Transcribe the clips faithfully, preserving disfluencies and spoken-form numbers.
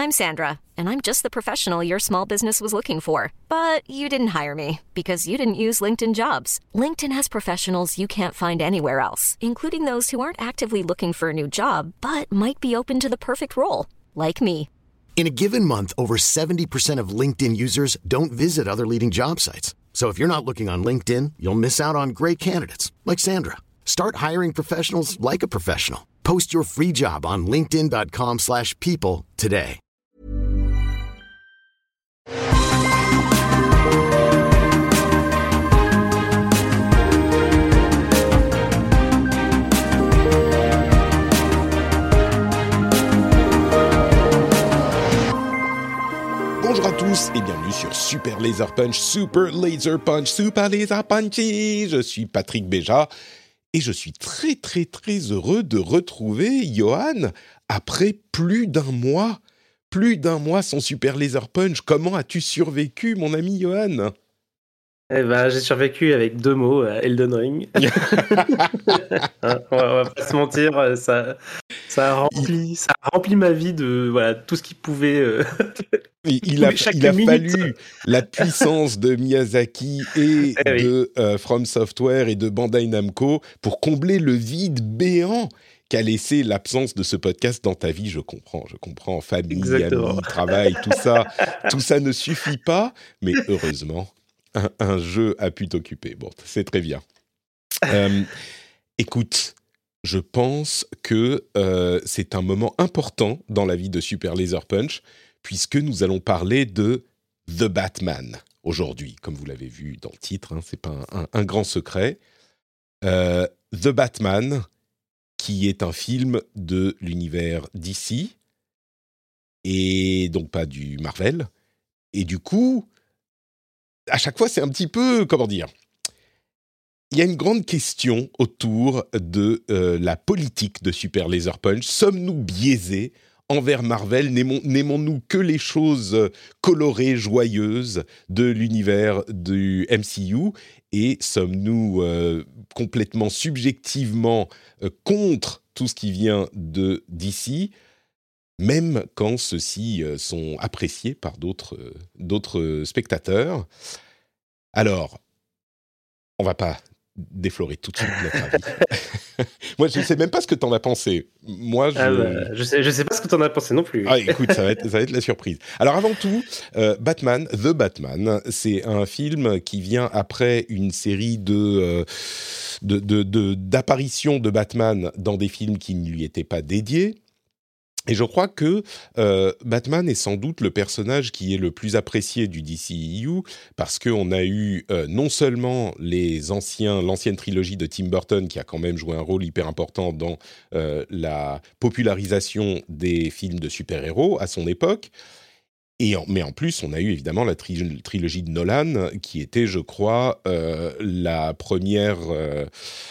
I'm Sandra, and I'm just the professional your small business was looking for. But you didn't hire me because you didn't use LinkedIn Jobs. LinkedIn has professionals you can't find anywhere else, including those who aren't actively looking for a new job, but might be open to the perfect role, like me. In a given month, over seventy percent of LinkedIn users don't visit other leading job sites. So if you're not looking on LinkedIn, you'll miss out on great candidates like Sandra. Start hiring professionals like a professional. Post your free job on linkedin.com slash people today. Bonjour à tous et bienvenue sur Super Laser Punch, Super Laser Punch, Super Laser Punchy. Je suis Patrick Béja et je suis très très très heureux de retrouver Johan après plus d'un mois. Plus d'un mois sans Super Laser Punch. Comment as-tu survécu, mon ami Johan ? Eh ben, j'ai survécu avec deux mots, euh, Elden Ring. Hein, on, va, on va pas se mentir, ça, ça, a rempli, ça a rempli ma vie de voilà, tout ce qui pouvait... Euh, il, il a, il a fallu la puissance de Miyazaki et eh de oui. euh, From Software et de Bandai Namco pour combler le vide béant qu'a laissé l'absence de ce podcast dans ta vie. Je comprends, je comprends. Famille, Exactement. amis, travail, tout ça, tout ça ne suffit pas, mais heureusement... Un, un jeu a pu t'occuper. Bon, c'est très bien. Euh, écoute, je pense que euh, c'est un moment important dans la vie de Super Laser Punch, puisque nous allons parler de The Batman aujourd'hui. Comme vous l'avez vu dans le titre, hein, c'est pas un, un, un grand secret. Euh, The Batman, qui est un film de l'univers D C, et donc pas du Marvel. Et du coup... à chaque fois, c'est un petit peu, comment dire, il y a une grande question autour de euh, la politique de Super Laser Punch. Sommes-nous biaisés envers Marvel ? N'aimons, n'aimons-nous que les choses colorées, joyeuses de l'univers du M C U ? Et sommes-nous euh, complètement subjectivement euh, contre tout ce qui vient de D C ? Même quand ceux-ci euh, sont appréciés par d'autres, euh, d'autres spectateurs. Alors, on ne va pas déflorer tout de suite notre avis. Moi, je ne sais même pas ce que tu en as pensé. Moi, je... Ah bah, je sais, je sais pas ce que tu en as pensé non plus. Ah, écoute, ça va être, ça va être la surprise. Alors, avant tout, euh, Batman, The Batman, c'est un film qui vient après une série de, euh, de, de, de, d'apparitions de Batman dans des films qui ne lui étaient pas dédiés. Et je crois que euh, Batman est sans doute le personnage qui est le plus apprécié du D C E U parce qu'on a eu euh, non seulement les anciens, l'ancienne trilogie de Tim Burton qui a quand même joué un rôle hyper important dans euh, la popularisation des films de super-héros à son époque, et en, mais en plus on a eu évidemment la tri- trilogie de Nolan qui était, je crois, euh, la première... Euh,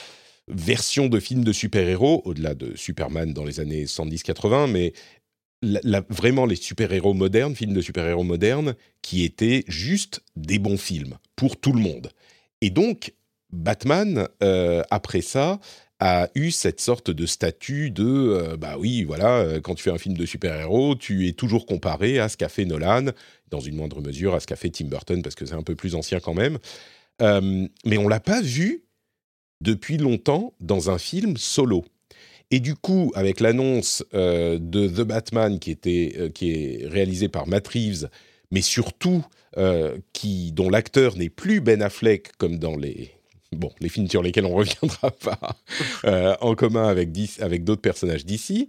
version de film de super-héros, au-delà de Superman dans les années soixante-dix quatre-vingts, mais la, la, vraiment les super-héros modernes, films de super-héros modernes, qui étaient juste des bons films pour tout le monde. Et donc, Batman, euh, après ça, a eu cette sorte de statut de euh, bah oui, voilà, euh, quand tu fais un film de super-héros, tu es toujours comparé à ce qu'a fait Nolan, dans une moindre mesure à ce qu'a fait Tim Burton, parce que c'est un peu plus ancien quand même. Euh, mais on l'a pas vu depuis longtemps dans un film solo. Et du coup, avec l'annonce euh, de The Batman qui, était, euh, qui est réalisé par Matt Reeves, mais surtout euh, qui, dont l'acteur n'est plus Ben Affleck comme dans les, bon, les films sur lesquels on ne reviendra pas, euh, en commun avec, D C, avec d'autres personnages d'ici,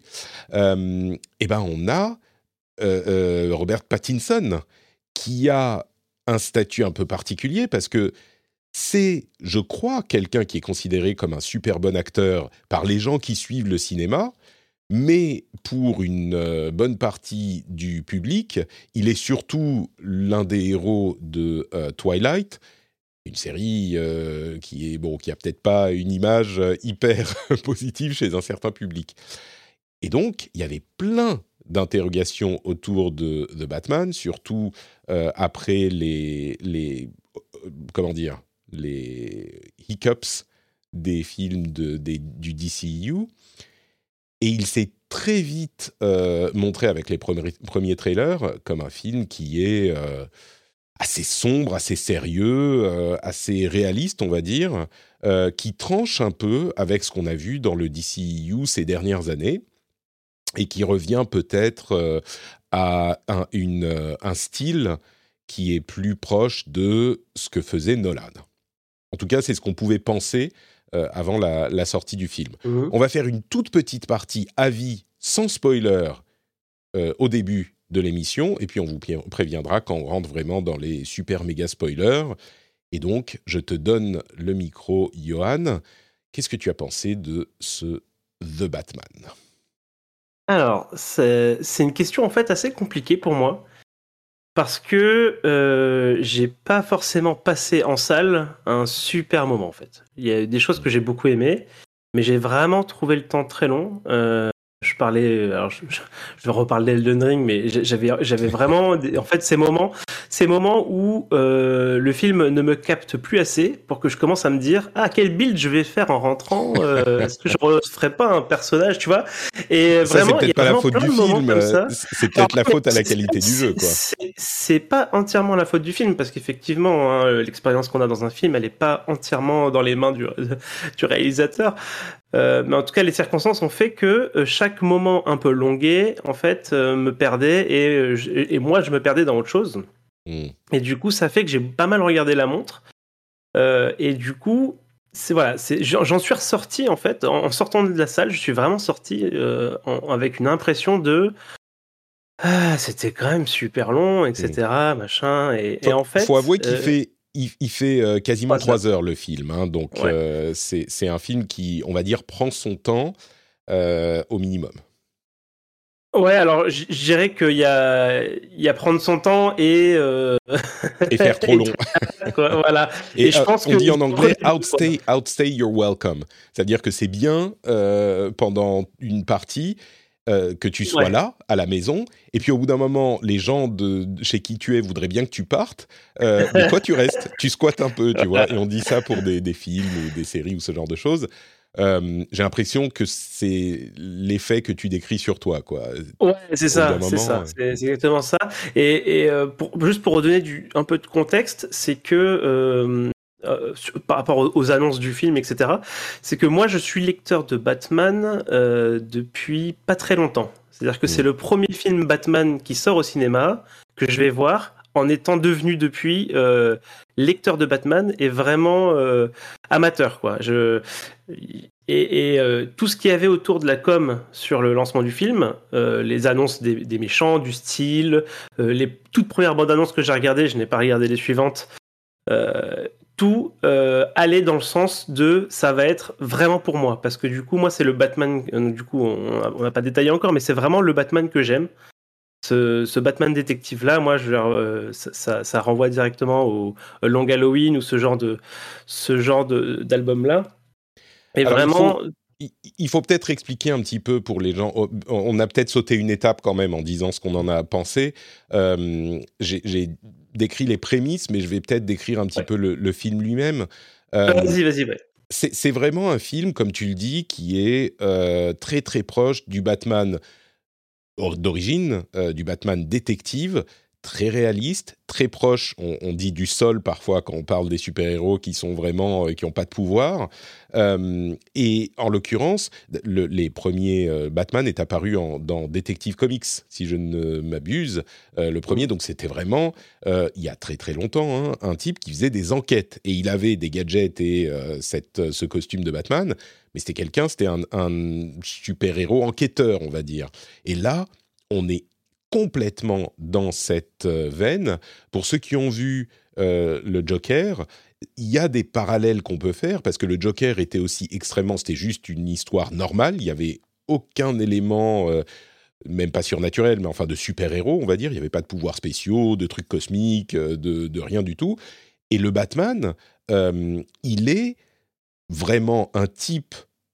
euh, et ben on a euh, euh, Robert Pattinson qui a un statut un peu particulier parce que c'est, je crois, quelqu'un qui est considéré comme un super bon acteur par les gens qui suivent le cinéma, mais pour une euh, bonne partie du public, il est surtout l'un des héros de euh, Twilight, une série euh, qui est bon, qui a peut-être pas une image hyper positive chez un certain public. Et donc, il y avait plein d'interrogations autour de The Batman, surtout euh, après les, les euh, comment dire, les hiccups des films de, des, du D C E U. Et il s'est très vite euh, montré avec les premiers, premiers trailers comme un film qui est euh, assez sombre, assez sérieux, euh, assez réaliste, on va dire, euh, qui tranche un peu avec ce qu'on a vu dans le D C E U ces dernières années et qui revient peut-être euh, à un, une, euh, un style qui est plus proche de ce que faisait Nolan. En tout cas, c'est ce qu'on pouvait penser euh, avant la, la sortie du film. Mmh. On va faire une toute petite partie avis, sans spoiler, euh, au début de l'émission, et puis on vous préviendra quand on rentre vraiment dans les super méga spoilers. Et donc, je te donne le micro, Johan. Qu'est-ce que tu as pensé de ce The Batman ? Alors, c'est, c'est une question en fait assez compliquée pour moi. Parce que euh, j'ai pas forcément passé en salle un super moment en fait. Il y a des choses que j'ai beaucoup aimées, mais j'ai vraiment trouvé le temps très long. Euh, je parlais, alors je, je, je vais reparler d'Elden Ring, mais j'avais, j'avais vraiment, des, en fait, ces moments, ces moments où euh, le film ne me capte plus assez pour que je commence à me dire, ah, quel build je vais faire en rentrant. Euh, est-ce que je referai pas un personnage, tu vois ? Et ça, vraiment, c'est peut-être pas la faute du film. Ça. C'est peut-être alors, la faute à la qualité du jeu, quoi. C'est, c'est pas entièrement la faute du film, parce qu'effectivement, hein, l'expérience qu'on a dans un film, elle est pas entièrement dans les mains du, du réalisateur. Euh, mais en tout cas, les circonstances ont fait que euh, chaque moment un peu longué, en fait, euh, me perdait et, euh, et moi, je me perdais dans autre chose. Mmh. Et du coup, ça fait que j'ai pas mal regardé la montre. Euh, et du coup, c'est voilà, c'est, j'en, j'en suis ressorti en fait en, en sortant de la salle. Je suis vraiment sorti euh, en, avec une impression de ah, c'était quand même super long, et cetera. Mmh. Machin. Et, faut, et en fait, faut avouer qu'il euh, fait. Il, il fait euh, quasiment trois heures le film, hein, donc ouais. euh, c'est, c'est un film qui, on va dire, prend son temps euh, au minimum. Ouais, alors je dirais qu'il y a, il y a prendre son temps et euh... et faire trop long. Quoi, voilà. Et, et je euh, pense on que dit en anglais outstay, outstay, you're welcome. C'est-à-dire que c'est bien euh, pendant une partie. Euh, que tu sois ouais. là, à la maison, et puis au bout d'un moment, les gens de, de chez qui tu es voudraient bien que tu partes, euh, mais toi tu restes, tu squattes un peu, tu vois, et on dit ça pour des, des films ou des séries ou ce genre de choses. Euh, j'ai l'impression que c'est l'effet que tu décris sur toi, quoi. Ouais, c'est ça, moment, c'est ça, euh... c'est, c'est exactement ça. Et, et euh, pour, juste pour redonner du, un peu de contexte, c'est que euh, Euh, sur, par rapport aux, aux annonces du film, et cetera, c'est que moi, je suis lecteur de Batman euh, depuis pas très longtemps. C'est-à-dire que mmh. c'est le premier film Batman qui sort au cinéma, que je vais voir, en étant devenu depuis euh, lecteur de Batman et vraiment euh, amateur, quoi. Je... Et, et euh, tout ce qu'il y avait autour de la com sur le lancement du film, euh, les annonces des, des méchants, du style, euh, les toutes premières bandes annonces que j'ai regardées, je n'ai pas regardé les suivantes, euh, tout euh, allait dans le sens de ça va être vraiment pour moi, parce que du coup moi c'est le Batman, euh, du coup on n'a pas détaillé encore, mais c'est vraiment le Batman que j'aime, ce, ce Batman détective là. Moi je, euh, ça, ça, ça renvoie directement au Long Halloween ou ce genre de ce genre de, d'album là. Et alors, vraiment il faut, il faut peut-être expliquer un petit peu pour les gens. On a peut-être sauté une étape quand même en disant ce qu'on en a pensé. Euh, j'ai, j'ai décrit les prémices, mais je vais peut-être décrire un petit ouais. peu le, le film lui-même. Euh, vas-y, vas-y, ouais. C'est, c'est vraiment un film, comme tu le dis, qui est euh, très très proche du Batman d'origine, euh, du Batman détective, très réaliste, très proche, on, on dit du sol parfois quand on parle des super-héros qui sont vraiment, euh, qui n'ont pas de pouvoir. Euh, et en l'occurrence, le, les premiers euh, Batman est apparu en, dans Detective Comics, si je ne m'abuse. Euh, le premier, donc c'était vraiment, euh, il y a très très longtemps, hein, un type qui faisait des enquêtes. Et il avait des gadgets et euh, cette, ce costume de Batman, mais c'était quelqu'un, c'était un, un super-héros enquêteur, on va dire. Et là, on est complètement dans cette euh, veine. Pour ceux qui ont vu euh, le Joker, il y a des parallèles qu'on peut faire, parce que le Joker était aussi extrêmement... C'était juste une histoire normale, il n'y avait aucun élément, euh, même pas surnaturel, mais enfin de super-héros, on va dire. Il n'y avait pas de pouvoirs spéciaux, de trucs cosmiques, de, de rien du tout. Et le Batman, euh, il est vraiment un type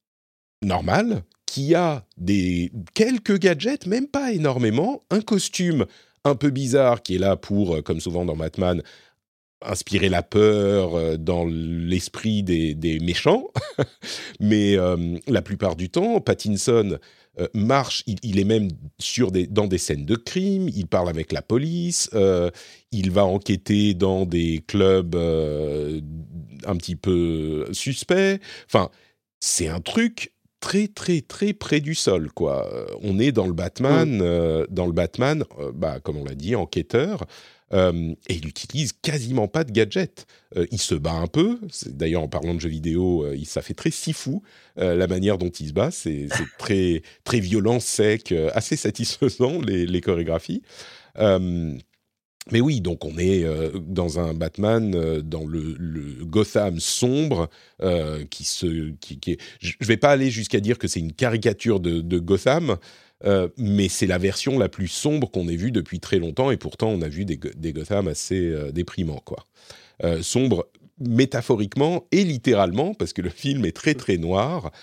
normal, qui a des, quelques gadgets, même pas énormément, un costume un peu bizarre qui est là pour, comme souvent dans Batman, inspirer la peur dans l'esprit des, des méchants. Mais euh, la plupart du temps, Pattinson euh, marche, il, il est même sur des, dans des scènes de crime, il parle avec la police, euh, il va enquêter dans des clubs euh, un petit peu suspects. Enfin, c'est un truc très, très, très près du sol, quoi. Euh, on est dans le Batman, mmh. euh, dans le Batman, euh, bah, comme on l'a dit, enquêteur. Euh, et il utilise quasiment pas de gadgets. Euh, il se bat un peu. C'est, d'ailleurs, en parlant de jeux vidéo, euh, il, ça fait très sifu euh, la manière dont il se bat. C'est, c'est très, très violent, sec, euh, assez satisfaisant les, les chorégraphies. Euh, mais oui, donc on est euh, dans un Batman euh, dans le, le Gotham sombre euh, qui se, qui, qui est, je vais pas aller jusqu'à dire que c'est une caricature de, de Gotham. Euh, mais c'est la version la plus sombre qu'on ait vue depuis très longtemps, et pourtant on a vu des, des Gotham assez euh, déprimants, quoi. Euh, sombre métaphoriquement et littéralement, parce que le film est très très noir,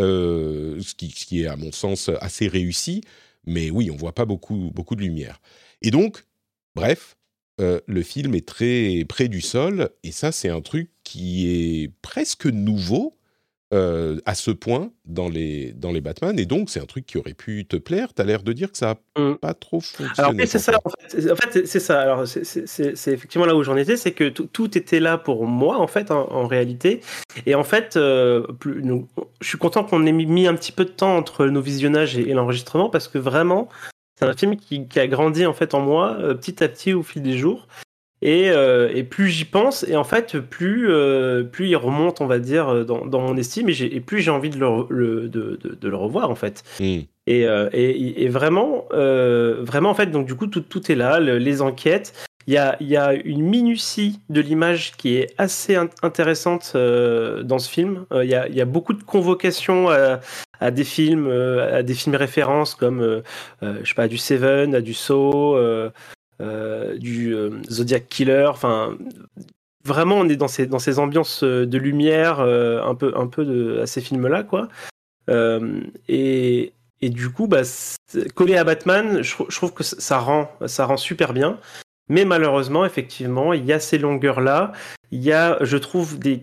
euh, ce, qui, ce qui est à mon sens assez réussi, mais oui, on voit pas beaucoup, beaucoup de lumière. Et donc, bref, euh, le film est très près du sol, et ça c'est un truc qui est presque nouveau, Euh, à ce point dans les, dans les Batman, et donc c'est un truc qui aurait pu te plaire. Tu as l'air de dire que ça n'a mmh. pas trop fonctionné. Alors oui, c'est ça, en fait, en fait, c'est ça. Alors, c'est, c'est, c'est effectivement là où j'en étais, c'est que tout, tout était là pour moi, en fait, en, en réalité. Et en fait, euh, plus, nous, je suis content qu'on ait mis un petit peu de temps entre nos visionnages et, et l'enregistrement, parce que vraiment, c'est un film qui, qui a grandi en fait en moi, euh, petit à petit au fil des jours. Et, euh, et plus j'y pense, et en fait, plus, euh, plus il remonte, on va dire, dans, dans mon estime, et, j'ai, et plus j'ai envie de le, le, de, de, de le revoir, en fait. Mmh. Et, euh, et, et vraiment, euh, vraiment, en fait, donc du coup, tout, tout est là, le, les enquêtes. Il y a, il y a une minutie de l'image qui est assez intéressante euh, dans ce film. Euh, il, y a, il y a beaucoup de convocations à, à des films, euh, à des films références comme, euh, euh, je sais pas, du Seven, à du Saw. Euh, Euh, du euh, Zodiac Killer, enfin vraiment on est dans ces dans ces ambiances de lumière euh, un peu un peu de à ces films là quoi euh, et et du coup bah collé à Batman je, je trouve que ça rend ça rend super bien, mais malheureusement effectivement il y a ces longueurs là, il y a je trouve des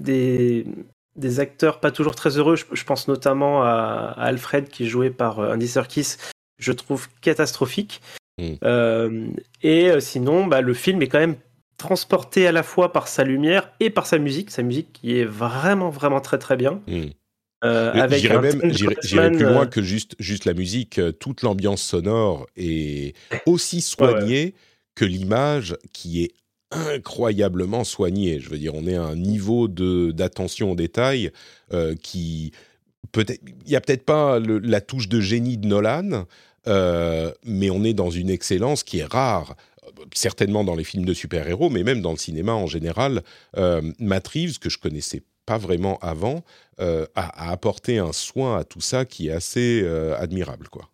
des des acteurs pas toujours très heureux, je, je pense notamment à, à Alfred qui est joué par Andy Serkis, je trouve catastrophique. Mmh. Euh, et euh, sinon, bah, le film est quand même transporté à la fois par sa lumière et par sa musique, sa musique qui est vraiment, vraiment très, très bien. Mmh. Euh, avec j'irais, même, j'irais, j'irais plus loin que juste, juste la musique. Toute l'ambiance sonore est aussi soignée ouais, ouais. que l'image qui est incroyablement soignée. Je veux dire, on est à un niveau de, d'attention aux détails euh, qui... Peut-être, il n'y a peut-être pas le, la touche de génie de Nolan, Euh, mais on est dans une excellence qui est rare, certainement dans les films de super-héros, mais même dans le cinéma en général. Euh, Matt Reeves, que je connaissais pas vraiment avant, euh, a, a apporté un soin à tout ça qui est assez euh, admirable, quoi.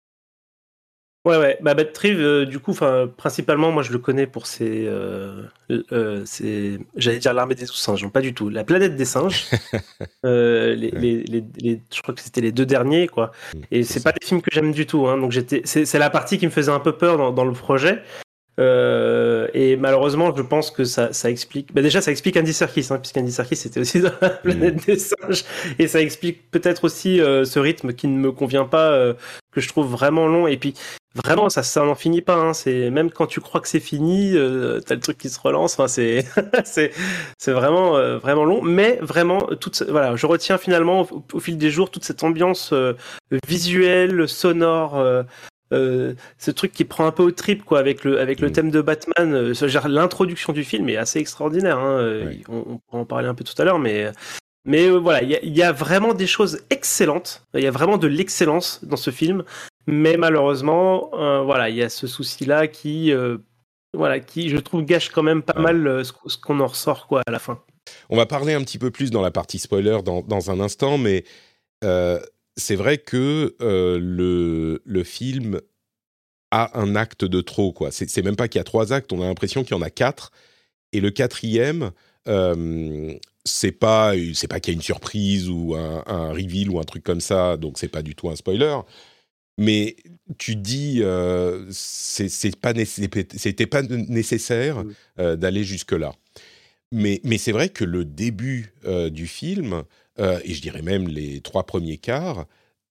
Ouais, ouais. Bah, Matt Reeves, euh, du coup, enfin, principalement, moi, je le connais pour ses, euh, euh, ses... j'allais dire l'armée des singes, non, pas du tout. La planète des singes. euh, les, ouais. les, les, les, je crois que c'était les deux derniers, quoi. Et c'est, c'est pas des films que j'aime du tout. Hein. Donc j'étais, c'est, c'est la partie qui me faisait un peu peur dans, dans le projet. Euh, et malheureusement, je pense que ça, ça explique. Bah déjà, ça explique Andy Serkis, hein, puisqu'Andy Serkis était aussi dans la planète mmh. des singes, et ça explique peut-être aussi euh, ce rythme qui ne me convient pas, euh, que je trouve vraiment long. Et puis, vraiment, ça, ça n'en finit pas. Hein. C'est même quand tu crois que c'est fini, euh, t'as le truc qui se relance. Enfin, c'est, c'est, c'est vraiment, euh, vraiment long. Mais vraiment, toute, voilà, je retiens finalement au, au fil des jours toute cette ambiance euh, visuelle, sonore. Euh, Euh, ce truc qui prend un peu au trip quoi avec le avec le mmh. thème de Batman, euh, genre, l'introduction du film est assez extraordinaire hein, ouais. on, on pourra en parler un peu tout à l'heure, mais mais euh, voilà, il y, y a vraiment des choses excellentes, il y a vraiment de l'excellence dans ce film, mais malheureusement euh, voilà, il y a ce souci là qui euh, voilà qui je trouve gâche quand même pas ouais. mal euh, ce, ce qu'on en ressort quoi à la fin. On va parler un petit peu plus dans la partie spoiler dans dans un instant, mais euh... c'est vrai que euh, le, le film a un acte de trop, quoi. C'est, c'est même pas qu'il y a trois actes, on a l'impression qu'il y en a quatre. Et le quatrième, euh, c'est pas, c'est pas qu'il y a une surprise ou un, un reveal ou un truc comme ça, donc c'est pas du tout un spoiler. Mais tu dis, euh, c'est, c'est pas nécess- c'était pas nécessaire euh, d'aller jusque-là. Mais, mais c'est vrai que le début euh, du film, euh, et je dirais même les trois premiers quarts,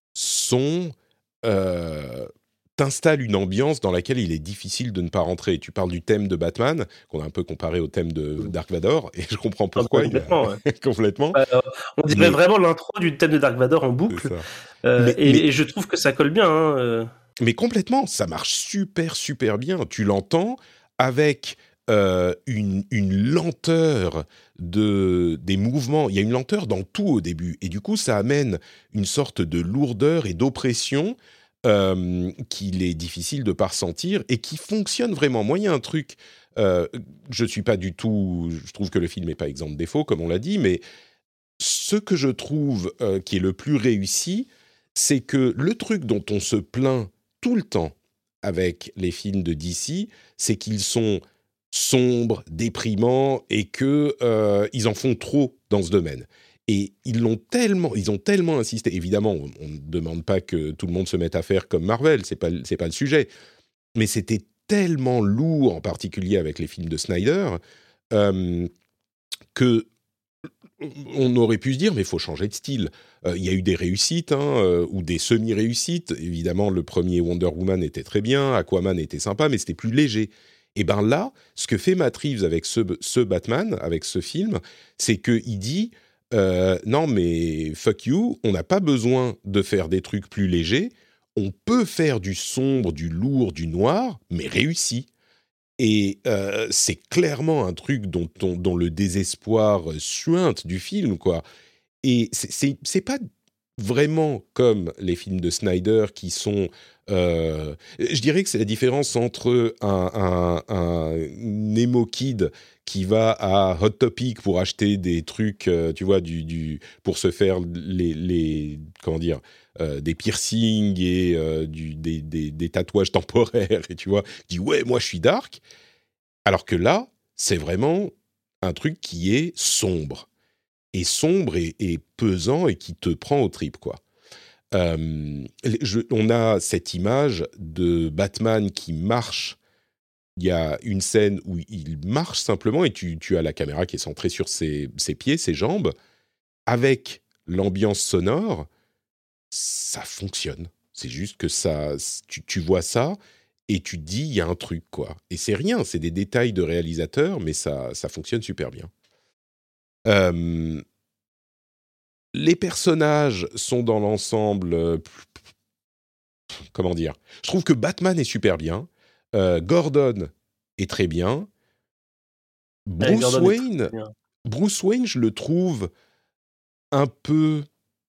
sont... Euh, t'installe une ambiance dans laquelle il est difficile de ne pas rentrer. Tu parles du thème de Batman, qu'on a un peu comparé au thème de Dark Vador, et je comprends pourquoi. Ah, complètement. A... Ouais. complètement. Euh, on dirait mais... vraiment l'intro du thème de Dark Vador en boucle. Euh, mais, et, mais... et je trouve que ça colle bien. Hein, euh... Mais complètement, ça marche super, super bien. Tu l'entends avec euh, une, une lenteur de, des mouvements. Il y a une lenteur dans tout au début. Et du coup, ça amène une sorte de lourdeur et d'oppression Euh, qu'il est difficile de ne pas ressentir et qui fonctionne vraiment. Moi, il y a un truc, euh, je ne suis pas du tout... Je trouve que le film n'est pas exempt de défauts, comme on l'a dit, mais ce que je trouve euh, qui est le plus réussi, c'est que le truc dont on se plaint tout le temps avec les films de D C, c'est qu'ils sont sombres, déprimants et qu'ils euh, en font trop dans ce domaine. Et ils l'ont tellement, ils ont tellement insisté. Évidemment, on ne demande pas que tout le monde se mette à faire comme Marvel, c'est pas, c'est pas le sujet. Mais c'était tellement lourd, en particulier avec les films de Snyder, euh, que on aurait pu se dire, mais il faut changer de style. Il euh, y a eu des réussites hein, euh, ou des semi-réussites. Évidemment, le premier Wonder Woman était très bien, Aquaman était sympa, mais c'était plus léger. Et bien là, ce que fait Matt Reeves avec ce, ce Batman, avec ce film, c'est qu'il dit... Euh, non mais fuck you, on n'a pas besoin de faire des trucs plus légers, on peut faire du sombre, du lourd, du noir, mais réussi. Et euh, c'est clairement un truc dont, on, dont le désespoir suinte du film, quoi. Et c'est, c'est, c'est pas vraiment comme les films de Snyder qui sont... Euh, je dirais que c'est la différence entre un, un, un emo kid qui va à Hot Topic pour acheter des trucs, euh, tu vois, du, du, pour se faire les, les comment dire, euh, des piercings et euh, du, des, des, des tatouages temporaires, et tu vois, dit ouais, moi je suis dark, alors que là, c'est vraiment un truc qui est sombre, et sombre et, et pesant et qui te prend aux tripes, quoi. Euh, je, on a cette image de Batman qui marche. Il y a une scène où il marche simplement et tu, tu as la caméra qui est centrée sur ses, ses pieds, ses jambes. Avec l'ambiance sonore, ça fonctionne. C'est juste que ça, tu, tu vois ça et tu te dis, il y a un truc, quoi. Et c'est rien, c'est des détails de réalisateur, mais ça, ça fonctionne super bien. Euh, les personnages sont dans l'ensemble... Euh, comment dire ? Je trouve que Batman est super bien. Euh, Gordon est très bien. Bruce ouais, Wayne, bien. Bruce Wayne, je le trouve un peu,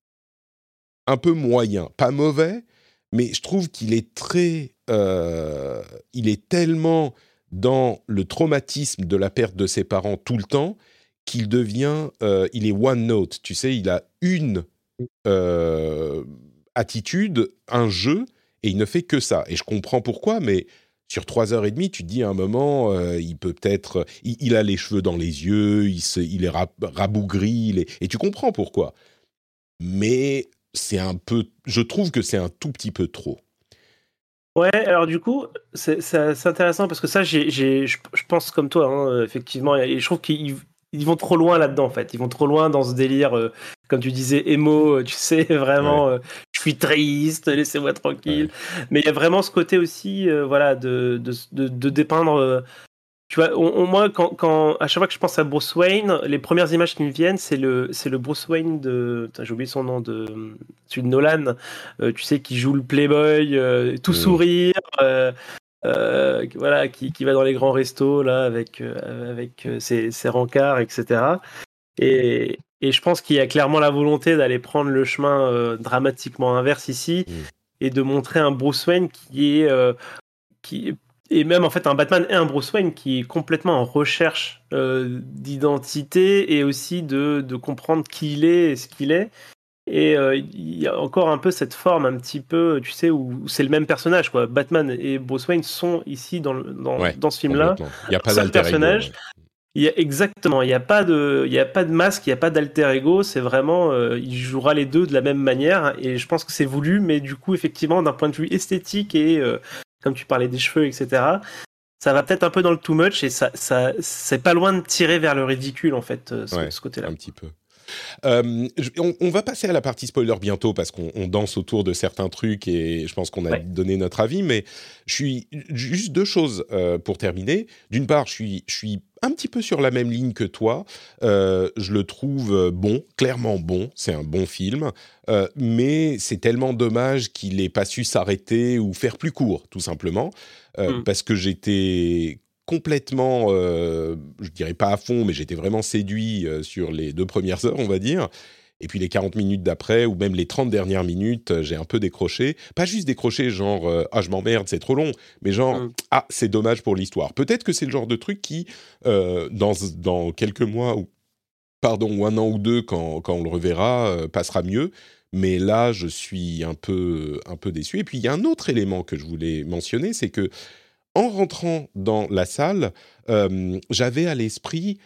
un peu moyen, pas mauvais, mais je trouve qu'il est très, euh, il est tellement dans le traumatisme de la perte de ses parents tout le temps qu'il devient, euh, il est one note, tu sais, il a une euh, attitude, un jeu, et il ne fait que ça. Et je comprends pourquoi, mais sur trois heures et demie, tu te dis à un moment, euh, il peut peut-être... Il, il a les cheveux dans les yeux, il, se, il est rab, rabougri, il est, et tu comprends pourquoi. Mais c'est un peu... Je trouve que c'est un tout petit peu trop. Ouais, alors du coup, c'est, c'est, c'est intéressant parce que ça, j'ai, j'ai, je, je pense comme toi, hein, effectivement, et je trouve qu'ils ils vont trop loin là-dedans, en fait. Ils vont trop loin dans ce délire, euh, comme tu disais, émo, tu sais, vraiment, ouais. euh, je suis triste, laissez-moi tranquille. Ouais. Mais il y a vraiment ce côté aussi, euh, voilà, de, de, de, de dépeindre... Euh, tu vois, on, on, moi, quand, quand, à chaque fois que je pense à Bruce Wayne, les premières images qui me viennent, c'est le, c'est le Bruce Wayne de... J'ai oublié son nom, de celui de Nolan, euh, tu sais, qui joue le playboy, euh, tout mmh. sourire... Euh, Euh, voilà, qui, qui va dans les grands restos là avec euh, avec ses, ses rencarts, et cetera. Et, et je pense qu'il y a clairement la volonté d'aller prendre le chemin euh, dramatiquement inverse ici mmh. et de montrer un Bruce Wayne qui est euh, qui et même en fait un Batman et un Bruce Wayne qui est complètement en recherche euh, d'identité et aussi de de comprendre qui il est et ce qu'il est. Et euh, il y a encore un peu cette forme un petit peu, tu sais, où c'est le même personnage, quoi. Batman et Bruce Wayne sont ici dans, le, dans, ouais, dans ce film-là. Il n'y a pas d'alter personnage. ego. Ouais. Il y a, exactement, il n'y a pas de, il y a pas de masque, il n'y a pas d'alter ego. C'est vraiment, euh, il jouera les deux de la même manière. Et je pense que c'est voulu, mais du coup, effectivement, d'un point de vue esthétique et euh, comme tu parlais des cheveux, et cetera, ça va peut-être un peu dans le too much et ça, ça, c'est pas loin de tirer vers le ridicule, en fait, ce, ouais, ce côté-là. Un petit peu. Euh, je- on, on va passer à la partie spoiler bientôt parce qu'on on danse autour de certains trucs et je pense qu'on a Ouais. donné notre avis, mais je suis juste deux choses euh, pour terminer. D'une part, je suis, je suis un petit peu sur la même ligne que toi. Euh, je le trouve bon, clairement bon. C'est un bon film, euh, mais c'est tellement dommage qu'il n'ait pas su s'arrêter ou faire plus court, tout simplement, euh, Mm. parce que j'étais complètement, euh, je dirais pas à fond, mais j'étais vraiment séduit euh, sur les deux premières heures, on va dire. Et puis les quarante minutes d'après, ou même les trente dernières minutes, euh, j'ai un peu décroché. Pas juste décroché, genre euh, ah je m'emmerde, c'est trop long, mais genre Mm. ah c'est dommage pour l'histoire. Peut-être que c'est le genre de truc qui, euh, dans, dans quelques mois, ou pardon, ou un an ou deux, quand, quand on le reverra, euh, passera mieux. Mais là, je suis un peu, un peu déçu. Et puis il y a un autre élément que je voulais mentionner, c'est que en rentrant dans la salle, euh, j'avais à l'esprit,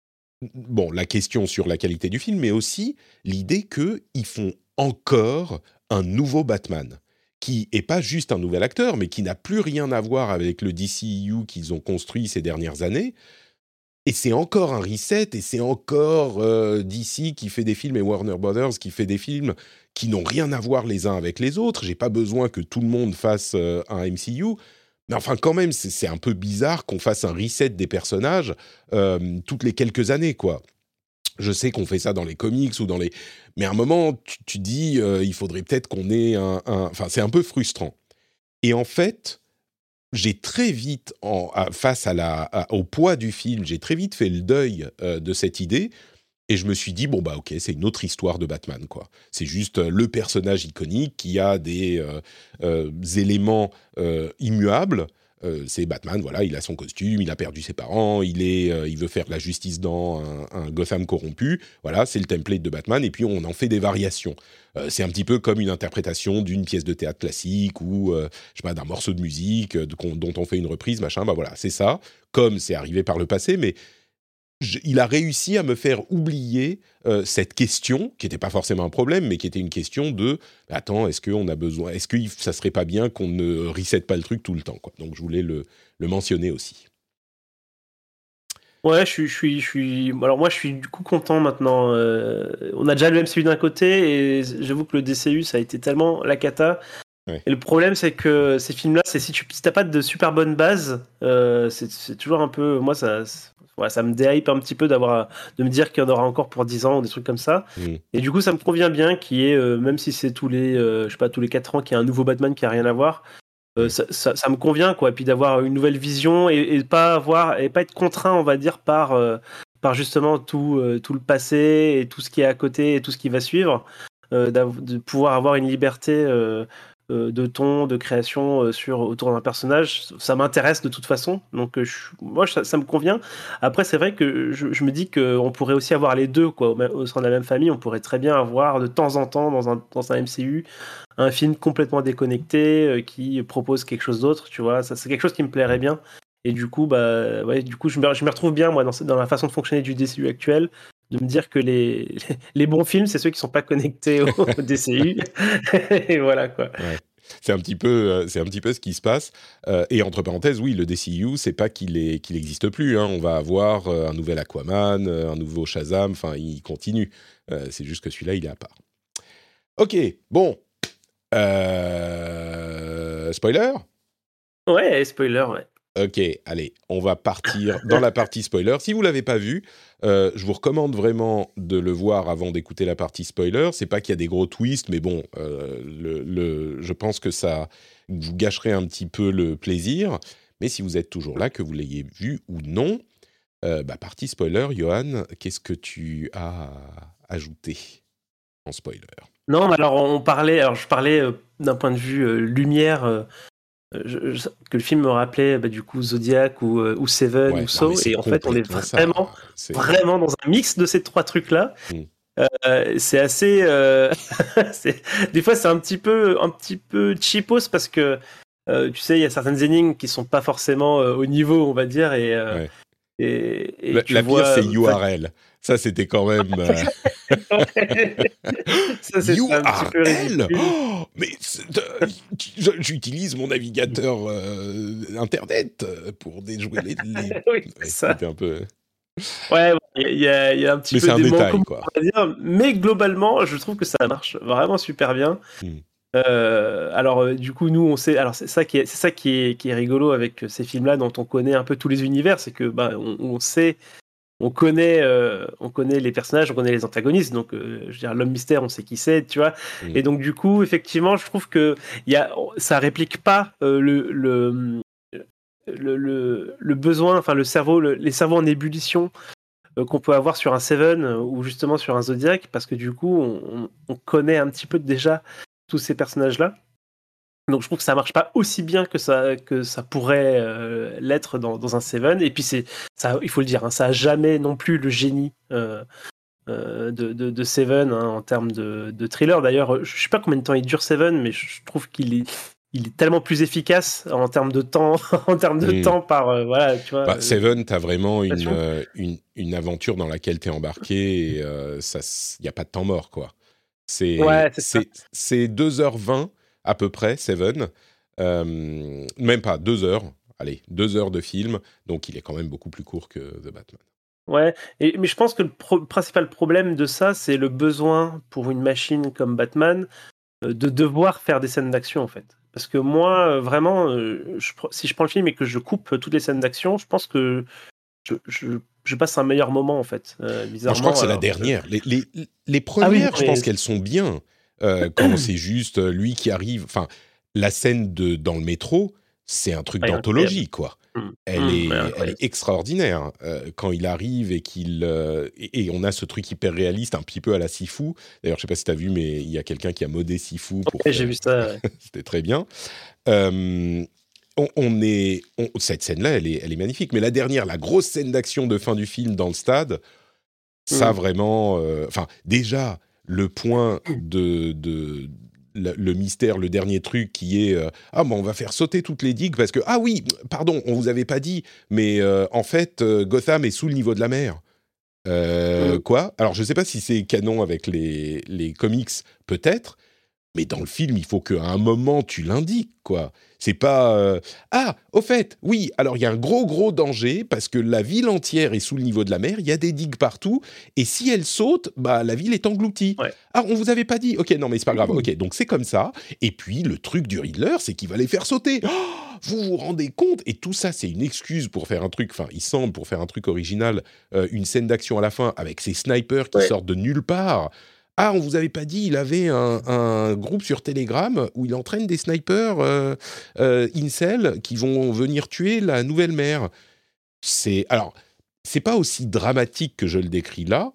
bon, la question sur la qualité du film, mais aussi l'idée qu'ils font encore un nouveau Batman, qui est pas juste un nouvel acteur, mais qui n'a plus rien à voir avec le D C E U qu'ils ont construit ces dernières années. Et c'est encore un reset, et c'est encore euh, D C qui fait des films et Warner Brothers qui fait des films qui n'ont rien à voir les uns avec les autres. J'ai pas besoin que tout le monde fasse euh, un M C U. Mais enfin, quand même, c'est, c'est un peu bizarre qu'on fasse un reset des personnages euh, toutes les quelques années, quoi. Je sais qu'on fait ça dans les comics ou dans les... Mais à un moment, tu, tu dis, euh, il faudrait peut-être qu'on ait un, un... Enfin, c'est un peu frustrant. Et en fait, j'ai très vite, en, à, face à la, à, au poids du film, j'ai très vite fait le deuil euh, de cette idée. Et je me suis dit, bon, bah ok, c'est une autre histoire de Batman, quoi. C'est juste euh, le personnage iconique qui a des euh, euh, éléments euh, immuables. Euh, c'est Batman, voilà, il a son costume, il a perdu ses parents, il, est, euh, il veut faire la justice dans un, un Gotham corrompu. Voilà, c'est le template de Batman, et puis on en fait des variations. Euh, c'est un petit peu comme une interprétation d'une pièce de théâtre classique ou, euh, je sais pas, d'un morceau de musique euh, de, dont on fait une reprise, machin. Bah voilà, c'est ça, comme c'est arrivé par le passé, mais je, il a réussi à me faire oublier euh, cette question, qui n'était pas forcément un problème, mais qui était une question de « Attends, est-ce qu'on a besoin... Est-ce que ça serait pas bien qu'on ne reset pas le truc tout le temps, quoi ?» Donc, je voulais le, le mentionner aussi. Ouais, je suis, je suis, je suis. Alors moi, je suis du coup content maintenant. Euh, on a déjà le M C U d'un côté, et j'avoue que le D C U, ça a été tellement la cata. Ouais. Et le problème, c'est que ces films-là, c'est si tu si t'as pas de super bonne base, euh, c'est, c'est toujours un peu. Moi, ça, ouais, ça me déhype un petit peu d'avoir de me dire qu'il y en aura encore pour dix ans ou des trucs comme ça. Mm. Et du coup, ça me convient bien qu'il y ait, euh, même si c'est tous les, euh, je sais pas, tous les quatre ans, qu'il y a un nouveau Batman qui a rien à voir. Euh, ça, ça, ça me convient, quoi. Et puis d'avoir une nouvelle vision et, et pas avoir et pas être contraint, on va dire, par euh, par justement tout euh, tout le passé et tout ce qui est à côté et tout ce qui va suivre, euh, de pouvoir avoir une liberté euh, euh, de ton, de création euh, sur autour d'un personnage. Ça m'intéresse de toute façon, donc euh, je, moi ça, ça me convient. Après, c'est vrai que je, je me dis que on pourrait aussi avoir les deux, quoi, au, au sein de la même famille. On pourrait très bien avoir de temps en temps dans un dans un M C U un film complètement déconnecté euh, qui propose quelque chose d'autre, tu vois. Ça, c'est quelque chose qui me plairait bien. Et du coup, bah, ouais, du coup, je me, je me retrouve bien moi dans, dans la façon de fonctionner du D C U actuel, de me dire que les, les, les bons films, c'est ceux qui sont pas connectés au, au D C U. Et voilà, quoi. Ouais. C'est un petit peu, euh, c'est un petit peu ce qui se passe. Euh, et entre parenthèses, oui, le D C U, c'est pas qu'il est, qu'il n'existe plus. Hein. On va avoir euh, un nouvel Aquaman, euh, un nouveau Shazam. Enfin, il continue. Euh, c'est juste que celui-là, il est à part. Ok, bon. Euh... Spoiler ? Ouais, spoiler, ouais. Ok, allez, on va partir dans la partie spoiler. Si vous l'avez pas vu, euh, je vous recommande vraiment de le voir avant d'écouter la partie spoiler. C'est pas qu'il y a des gros twists, mais bon, euh, le, le, je pense que ça vous gâcherait un petit peu le plaisir. Mais si vous êtes toujours là, que vous l'ayez vu ou non, euh, bah, partie spoiler, Johan, qu'est-ce que tu as ajouté en spoiler ? Non, mais alors on parlait, alors je parlais euh, d'un point de vue euh, lumière. Euh, Je, je, que le film me rappelait bah, du coup Zodiac ou, euh, ou Seven ouais, ou Saw, non, et en fait on est vraiment, c'est... vraiment dans un mix de ces trois trucs là. Mm. Euh, c'est assez, euh, c'est, des fois c'est un petit peu, un petit peu cheapos parce que euh, tu sais il y a certaines énigmes qui sont pas forcément euh, au niveau, on va dire, et, euh, ouais. et, et la, tu la vois, pire c'est U R L. Ça, c'était quand même... Euh... Ça, c'est U R L un petit peu ridicule. Oh, mais euh, j'utilise mon navigateur euh, Internet pour déjouer les... les... Oui, c'est ouais, ça. c'était un peu... Ouais, il y, a, il y a un petit mais peu c'est un des détail, manquements, quoi. on va dire, mais globalement, je trouve que ça marche vraiment super bien. Mm. Euh, alors, euh, du coup, nous, on sait. Alors, c'est ça qui est, c'est ça qui est, qui est rigolo avec ces films-là, dont on connaît un peu tous les univers, c'est que, bah, on, on sait, on connaît, euh, on connaît les personnages, on connaît les antagonistes. Donc, euh, je veux dire, l'homme mystère, on sait qui c'est, tu vois. Mm. Et donc, du coup, effectivement, je trouve que il y a, ça réplique pas euh, le, le, le, le, le besoin, enfin, le cerveau, le, les cerveaux en ébullition euh, qu'on peut avoir sur un Seven euh, ou justement sur un Zodiac, parce que du coup, on, on connaît un petit peu déjà tous ces personnages-là. Donc je trouve que ça marche pas aussi bien que ça que ça pourrait euh, l'être dans, dans un Seven. Et puis c'est ça, il faut le dire, hein, ça a jamais non plus le génie euh, euh, de, de, de Seven hein, en termes de, de thriller. D'ailleurs, je sais pas combien de temps il dure Seven, mais je trouve qu'il est il est tellement plus efficace en termes de temps, en termes de Mm. temps par euh, voilà, tu vois. Bah, Seven, t'as vraiment une, passion. euh, une, une aventure dans laquelle t'es embarqué et euh, ça, il n'y a pas de temps mort, quoi. C'est, Ouais, c'est ça. c'est, c'est deux heures vingt à peu près, Seven. Euh, même pas, deux heures. Allez, deux heures de film. Donc, il est quand même beaucoup plus court que The Batman. Ouais, et, mais je pense que le pro- principal problème de ça, c'est le besoin pour une machine comme Batman euh, de devoir faire des scènes d'action en fait. Parce que moi, euh, vraiment, euh, je pr- si je prends le film et que je coupe euh, toutes les scènes d'action, je pense que je, je- je passe un meilleur moment en fait, euh, Moi, je crois bizarrement. que c'est la Alors que... dernière. Les, les, les Ah oui, non, premières, je mais... pense qu'elles sont bien. Euh, quand c'est juste euh, lui qui arrive. Enfin, la scène de, dans le métro, c'est un truc Ouais, incroyable. d'anthologie, quoi. Mmh, Elle, mmh, ouais, est, elle incroyable. est extraordinaire. Euh, quand il arrive et qu'il. Euh, et, et on a ce truc hyper réaliste, un petit peu à la Sifu. D'ailleurs, je sais pas si tu as vu, mais il y a quelqu'un qui a modé Sifu pour Ouais, faire. j'ai vu ça. Ouais. C'était très bien. Euh, on, on est, on- cette scène-là, elle est, elle est magnifique. Mais la dernière, la grosse scène d'action de fin du film dans le stade, ça Mmh. vraiment. euh, Enfin, déjà, le point de. de le, le mystère, le dernier truc qui est euh, ah bon on va faire sauter toutes les digues parce que ah oui pardon on vous avait pas dit mais euh, en fait euh, Gotham est sous le niveau de la mer. Euh, Mmh. quoi alors je sais pas si c'est canon avec les les comics peut-être. Mais dans le film, il faut qu'à un moment, tu l'indiques, quoi. C'est pas... euh, ah, au fait, oui, alors il y a un gros, gros danger, parce que la ville entière est sous le niveau de la mer, il y a des digues partout, et si elle saute, bah, la ville est engloutie. Ouais. Ah, on vous avait pas dit. Ok, non, mais c'est pas grave. Ok, donc c'est comme ça. Et puis, le truc du Riddler, c'est qu'il va les faire sauter. Oh, vous vous rendez compte? Et tout ça, c'est une excuse pour faire un truc, enfin, il semble, pour faire un truc original, euh, une scène d'action à la fin, avec ces snipers qui Ouais. sortent de nulle part. Ah, on vous avait pas dit, il avait un, un groupe sur Telegram où il entraîne des snipers euh, euh, incel qui vont venir tuer la nouvelle mère. C'est alors, c'est pas aussi dramatique que je le décris là.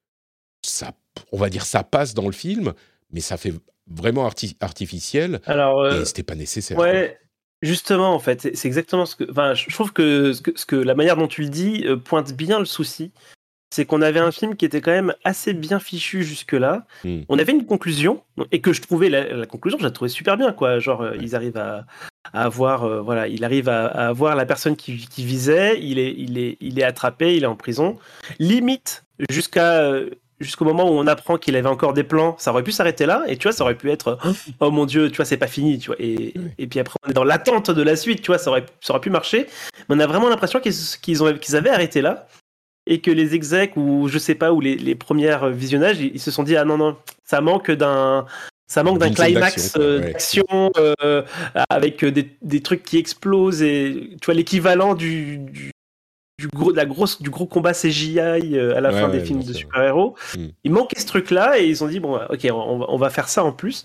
Ça, on va dire, ça passe dans le film, mais ça fait vraiment arti- artificiel Alors, euh, et c'était pas nécessaire. ouais, justement, en fait, c'est, c'est exactement ce que. Enfin, je je trouve que ce, que ce que la manière dont tu le dis euh, pointe bien le souci. C'est qu'on avait un film qui était quand même assez bien fichu jusque-là. Mm. On avait une conclusion, et que je trouvais, la, la conclusion, je la trouvais super bien, quoi. Genre, euh, ils arrivent à, à avoir, euh, voilà, il arrive à, à avoir la personne qui, qui visait, il est, il, est, il est attrapé, il est en prison. Limite, jusqu'à, euh, jusqu'au moment où on apprend qu'il avait encore des plans, ça aurait pu s'arrêter là, et tu vois, ça aurait pu être, oh mon Dieu, tu vois, c'est pas fini, tu vois. Et, Oui. et puis après, on est dans l'attente de la suite, tu vois, ça aurait, ça aurait pu marcher. Mais on a vraiment l'impression qu'ils, qu'ils, ont, qu'ils avaient arrêté là. Et que les execs ou je sais pas ou les, les premières visionnages ils, ils se sont dit ah non non ça manque d'un ça manque d'un D'une scène climax d'action, quoi, euh, ouais. d'action euh, avec des, des trucs qui explosent et tu vois l'équivalent du, du, du gros de la grosse du gros combat C G I euh, à la Ouais, fin ouais, des films bien de sûr. super-héros. Mm. Il manquait ce truc là et ils ont dit bon ok on va, on va faire ça en plus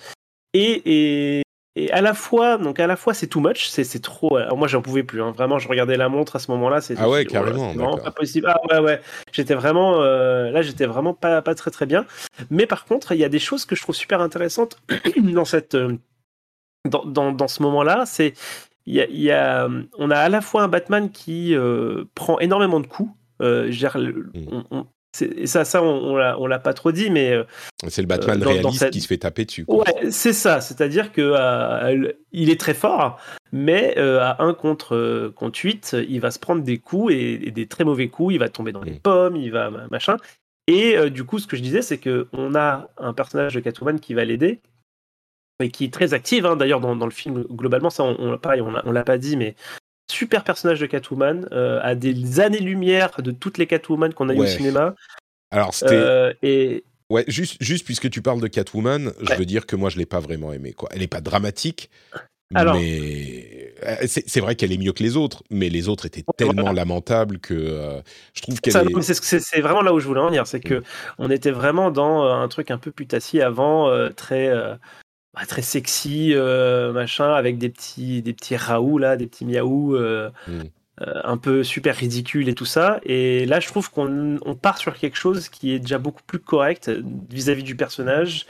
et, et et à la fois, donc à la fois c'est too much, c'est, c'est trop. Alors moi j'en pouvais plus, hein. Vraiment je regardais la montre à ce moment-là, c'est, Ah ouais, je dis, oh là, carrément, c'est vraiment d'accord. pas possible. Ah ouais ouais, j'étais vraiment euh, là j'étais vraiment pas pas très très bien. Mais par contre il y a des choses que je trouve super intéressantes dans cette euh, dans, dans dans ce moment-là, c'est il y a, il y a on a à la fois un Batman qui euh, prend énormément de coups. Euh, je veux dire, le- Mm. on, on- c'est- et ça ça on, on l'a on l'a pas trop dit, mais euh, C'est le Batman dans, dans réaliste cette qui se fait taper dessus, quoi. ouais, c'est ça. C'est-à-dire que euh, il est très fort, mais euh, à un contre, euh, contre huit, il va se prendre des coups et, et des très mauvais coups. Il va tomber dans les Mm. pommes, il va machin. Et euh, du coup, ce que je disais, c'est que on a un personnage de Catwoman qui va l'aider et qui est très active. Hein, d'ailleurs, dans, dans le film, globalement, ça, on, on, pareil, on, l'a, on l'a pas dit, mais super personnage de Catwoman, euh, à des années-lumière de toutes les Catwoman qu'on a eues Ouais. au cinéma. Alors, c'était... Euh, et Ouais, juste, juste puisque tu parles de Catwoman, je Ouais. veux dire que moi, je l'ai pas vraiment aimée, quoi. Elle est pas dramatique, Alors- mais euh, c'est, c'est vrai qu'elle est mieux que les autres, mais les autres étaient Voilà. tellement lamentables que euh, je trouve qu'elle Ça, est... non, mais c'est, ce que- c'est, c'est vraiment là où je voulais en venir, c'est que Mm. on était vraiment dans euh, un truc un peu putassier avant, euh, très, euh, bah, très sexy, euh, machin, avec des petits, des petits raoux là, des petits miaou, euh, Mm. euh, un peu super ridicules et tout ça. Et là, je trouve qu'on on part sur quelque chose qui est déjà beaucoup plus correct vis-à-vis du personnage.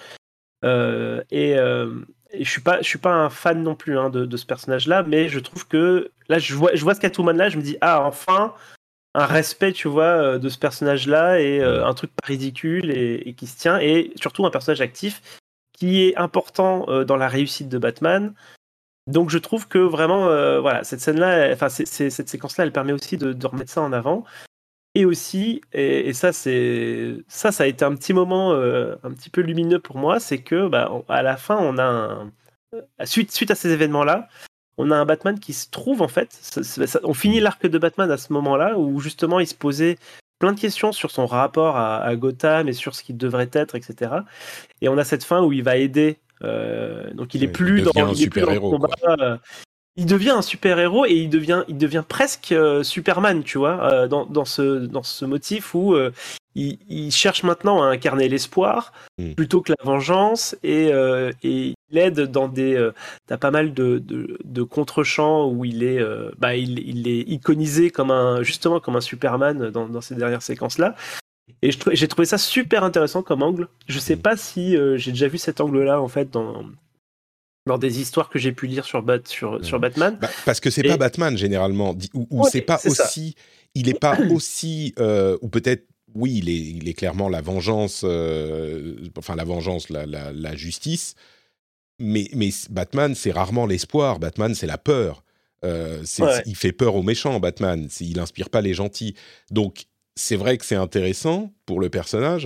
Euh, et, euh, et je suis pas, je suis pas un fan non plus hein, de, de ce personnage-là, mais je trouve que là, je vois, je vois ce Catwoman-là, je me dis ah enfin un respect, tu vois, euh, de ce personnage-là et euh, un truc pas ridicule et, et qui se tient et surtout un personnage actif qui est important euh, dans la réussite de Batman. Donc je trouve que vraiment, euh, voilà, cette scène-là, enfin c'est, c'est, cette séquence-là, elle permet aussi de, de remettre ça en avant. Et aussi, et, et ça, c'est ça, ça a été un petit moment euh, un petit peu lumineux pour moi, c'est que bah, on- à la fin, on a un, suite suite à ces événements-là, on a un Batman qui se trouve en fait. ça- ça- ça- on finit l'arc de Batman à ce moment-là où justement il se posait plein de questions sur son rapport à, à Gotham et sur ce qu'il devrait être, et cetera. Et on a cette fin où il va aider. euh, donc il est Ouais, il plus devient dans, un il est plus dans le super-héros, combat. quoi. euh, il devient un super-héros et il devient, il devient presque euh, Superman, tu vois, euh, dans, dans, ce, dans ce motif où euh, il, il cherche maintenant à incarner l'espoir Mm. plutôt que la vengeance et, euh, et il aide dans des... Euh, t'as pas mal de, de, de contre-champs où il est, euh, bah, il, il est iconisé comme un, justement comme un Superman dans, dans ces dernières séquences-là. Et je trou- j'ai trouvé ça super intéressant comme angle. Je sais Mm. pas si euh, j'ai déjà vu cet angle-là en fait dans, dans des histoires que j'ai pu lire sur, Bat, sur, sur Ouais. Batman. Bah, parce que c'est Et- pas Batman généralement, di- ou, ou Ouais, c'est pas c'est ça. aussi, il est pas aussi, euh, ou peut-être, oui, il est, il est clairement la vengeance, euh, enfin la vengeance, la, la, la justice, mais, mais Batman c'est rarement l'espoir, Batman c'est la peur, euh, c'est, Ouais. il fait peur aux méchants, Batman, c'est, il inspire pas les gentils, donc c'est vrai que c'est intéressant pour le personnage.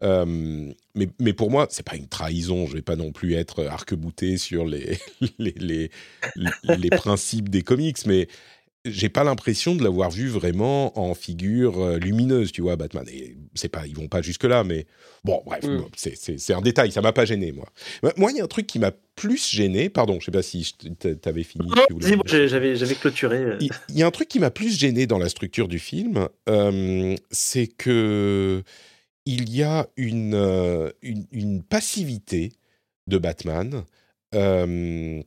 Euh, mais, mais pour moi, c'est pas une trahison. Je vais pas non plus être arc-bouté sur les, les, les, les principes des comics, mais j'ai pas l'impression de l'avoir vu vraiment en figure euh, lumineuse, tu vois, Batman. Et c'est pas, ils vont pas jusque là, mais bon, bref, Mm. bon, c'est, c'est, c'est un détail. Ça m'a pas gêné, moi. Moi, il y a un truc qui m'a plus gêné. Pardon, je sais pas si je t- t'avais fini. Non, tu voulais vas-y, moi, me dire. j'ai- j'avais, j'avais clôturé. euh. Il il y a un truc qui m'a plus gêné dans la structure du film, euh, c'est que il y a une, euh, une, une passivité de Batman euh,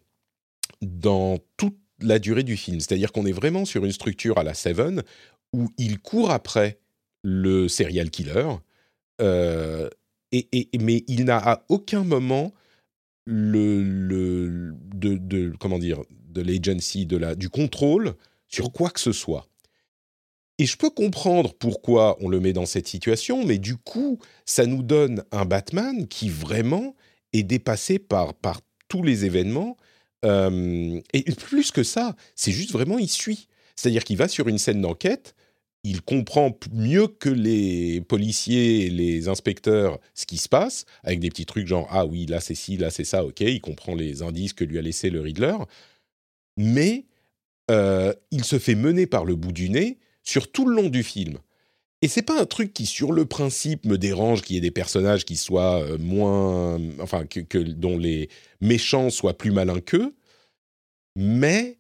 dans toute la durée du film. C'est-à-dire qu'on est vraiment sur une structure à la Seven où il court après le serial killer, euh, et, et- mais il n'a à aucun moment le, le de, de comment dire de l'agency, de la, du contrôle sur quoi que ce soit. Et je peux comprendre pourquoi on le met dans cette situation, mais du coup, ça nous donne un Batman qui vraiment est dépassé par, par tous les événements. Euh, et plus que ça, c'est juste vraiment, il suit. C'est-à-dire qu'il va sur une scène d'enquête, il comprend p- mieux que les policiers et les inspecteurs ce qui se passe, avec des petits trucs genre « Ah oui, là c'est ci, là c'est ça, ok », il comprend les indices que lui a laissé le Riddler, mais euh, il se fait mener par le bout du nez sur tout le long du film. Et c'est pas un truc qui, sur le principe, me dérange qu'il y ait des personnages qui soient euh, moins... Enfin, que, que- dont les méchants soient plus malins qu'eux, mais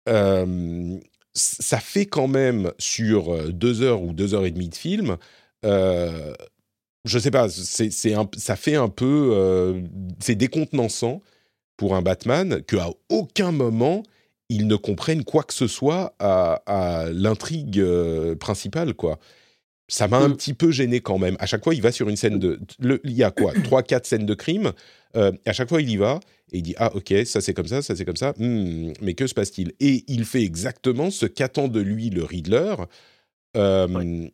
euh, ça fait quand même, sur euh, deux heures ou deux heures et demie de film, euh, je sais pas, c'est, c'est un, ça fait un peu... euh, c'est décontenançant pour un Batman qu'à aucun moment ils ne comprennent quoi que ce soit à, à l'intrigue euh, principale, quoi. Ça m'a un Mm. petit peu gêné quand même. À chaque fois, il va sur une scène de... le- il y a quoi, trois, quatre scènes de crime. Euh, à chaque fois, il y va et il dit « Ah, ok, ça c'est comme ça, ça c'est comme ça. Hmm, mais que se passe-t-il ?» Et il fait exactement ce qu'attend de lui le Riddler. Euh, Ouais.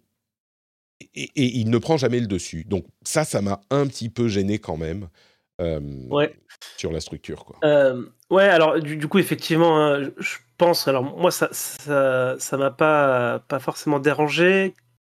et, et il ne prend jamais le dessus. Donc ça, ça m'a un petit peu gêné quand même euh, Ouais. sur la structure, quoi. Euh, ouais, alors du, du coup, effectivement, hein, je, je pense. Alors moi, ça, ça, ça m'a pas, pas forcément dérangé.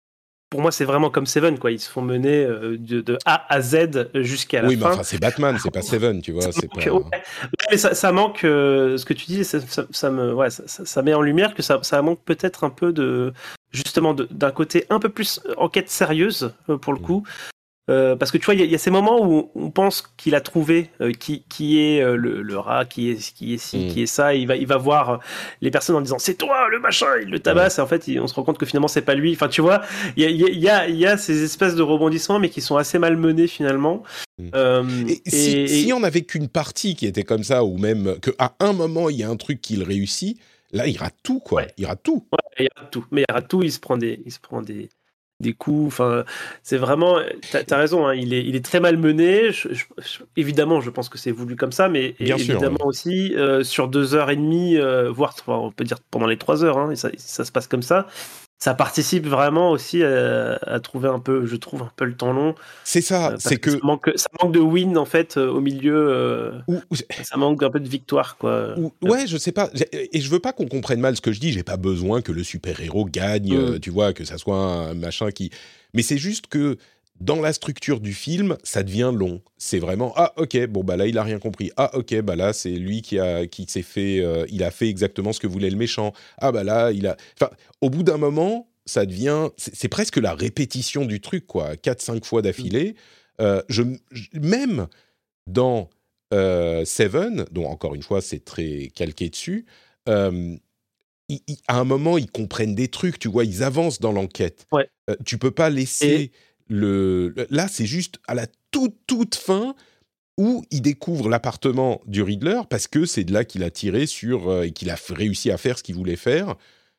pour moi, c'est vraiment comme Seven, quoi. Ils se font mener euh, de, de A à Z jusqu'à la oui, fin. Oui, mais enfin, c'est Batman, c'est pas Seven, tu vois. Ça c'est manque, pas... ouais. Mais ça, ça manque, euh, ce que tu dis, ça, ça, ça me, ouais, ça, ça, ça met en lumière que ça, ça manque peut-être un peu de, justement, de, d'un côté un peu plus enquête sérieuse, euh, pour le coup. Euh, parce que tu vois, il y, y a ces moments où on pense qu'il a trouvé euh, qui, qui est euh, le, le rat, qui est, qui est ci, mm. qui est ça. Il va, il va voir euh, les personnes en disant c'est toi le machin, il le tabasse. Ouais. Et en fait, il, on se rend compte que finalement c'est pas lui. Enfin, tu vois, il y a, il y a, il y a ces espèces de rebondissements, mais qui sont assez mal menés finalement. Mm. Euh, et, et si, et... si on avait qu'une partie qui était comme ça, ou même qu'à un moment il y a un truc qu'il réussit, là il rate tout, quoi. Ouais. Il rate tout. Ouais, il rate tout. Mais il rate tout. Il se prend des, il se prend des. des coups, enfin, c'est vraiment, t'as, t'as raison, hein, il est, il est très mal mené. Je, je, je, évidemment, je pense que c'est voulu comme ça, mais Bien évidemment sûr, ouais. aussi euh, sur deux heures et demie, euh, voire on peut dire pendant les trois heures, hein, et ça, ça se passe comme ça. Ça participe vraiment aussi à, à trouver un peu, je trouve un peu le temps long. C'est ça, euh, c'est que, que ça manque, ça manque de win en fait euh, au milieu. Euh, ou, ou... Ça manque un peu de victoire, quoi. Ou, ouais, je sais pas. Et je veux pas qu'on comprenne mal ce que je dis. J'ai pas besoin que le super-héros gagne, mmh. euh, tu vois, que ça soit un machin qui. Mais c'est juste que dans la structure du film, ça devient long. C'est vraiment ah ok, bon bah là il a rien compris. Ah ok, bah là c'est lui qui a qui s'est fait, euh, il a fait exactement ce que voulait le méchant. Ah bah là il a. Enfin, au bout d'un moment, ça devient, c'est, c'est presque la répétition du truc, quoi, quatre cinq fois d'affilée. Mmh. Euh, je, je même dans Euh, Seven, dont encore une fois c'est très calqué dessus, euh, ils, ils, à un moment ils comprennent des trucs, tu vois, ils avancent dans l'enquête. Ouais. Euh, tu peux pas laisser Et... le. Là, c'est juste à la toute toute fin où il découvre l'appartement du Riddler parce que c'est de là qu'il a tiré sur euh, et qu'il a f- réussi à faire ce qu'il voulait faire.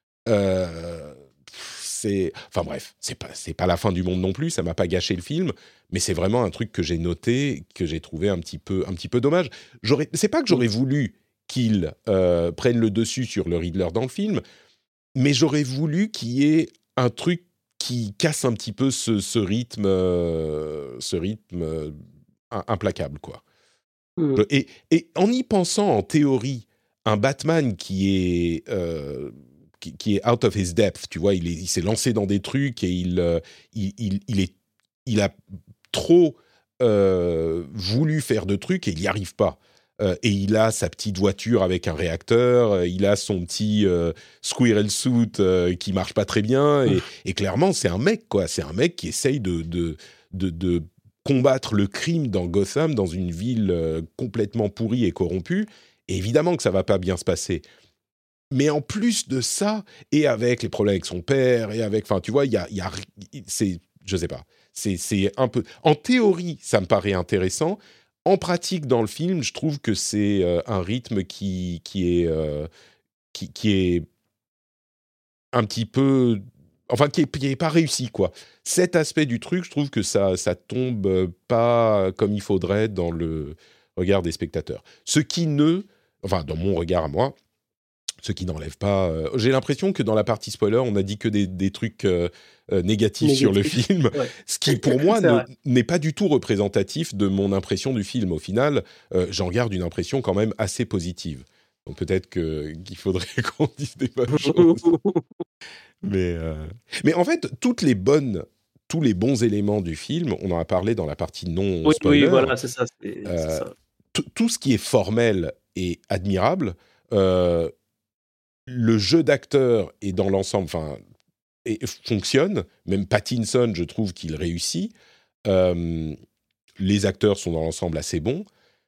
Euh, c'est, enfin bref, c'est pas c'est pas la fin du monde non plus, ça m'a pas gâché le film, mais c'est vraiment un truc que j'ai noté, que j'ai trouvé un petit peu un petit peu dommage. J'aurais, c'est pas que j'aurais voulu qu'il euh, prenne le dessus sur le Riddler dans le film, mais j'aurais voulu qu'il y ait un truc qui casse un petit peu ce, ce rythme, euh, ce rythme euh, implacable, quoi. Mmh. Et, et en y pensant, en théorie, un Batman qui est euh, Qui, qui est out of his depth, tu vois, il, est, il s'est lancé dans des trucs et il, euh, il, il, il, est, il a trop euh, voulu faire de trucs et il n'y arrive pas. Euh, et il a sa petite voiture avec un réacteur, euh, il a son petit euh, squirrel suit euh, qui marche pas très bien, et, et clairement, c'est un mec, quoi. C'est un mec qui essaye de, de, de, de combattre le crime dans Gotham, dans une ville euh, complètement pourrie et corrompue. Et évidemment que ça va pas bien se passer. Mais en plus de ça, et avec les problèmes avec son père, et avec, enfin, tu vois, il y a, y a, c'est, je sais pas, c'est, c'est un peu. En théorie, ça me paraît intéressant. En pratique, dans le film, je trouve que c'est euh, un rythme qui, qui est, euh, qui, qui est un petit peu, enfin, qui est, qui est pas réussi, quoi. Cet aspect du truc, je trouve que ça, ça tombe pas comme il faudrait dans le regard des spectateurs. Ce qui ne, enfin, dans mon regard à moi. Ce qui n'enlève pas... Euh, j'ai l'impression que dans la partie spoiler, on a dit que des, des trucs euh, euh, négatifs Négatif. sur le film, ouais. Ce qui, pour moi, ne, n'est pas du tout représentatif de mon impression du film. Au final, euh, j'en garde une impression quand même assez positive. Donc peut-être que, qu'il faudrait qu'on dise des bonnes choses. mais, euh... mais en fait, toutes les bonnes... tous les bons éléments du film, on en a parlé dans la partie non oui, spoiler. Oui, voilà, c'est ça. C'est, euh, c'est ça. T- tout ce qui est formel et admirable... Euh, le jeu d'acteur est dans l'ensemble, enfin, et fonctionne. Même Pattinson, je trouve qu'il réussit. Euh, les acteurs sont dans l'ensemble assez bons.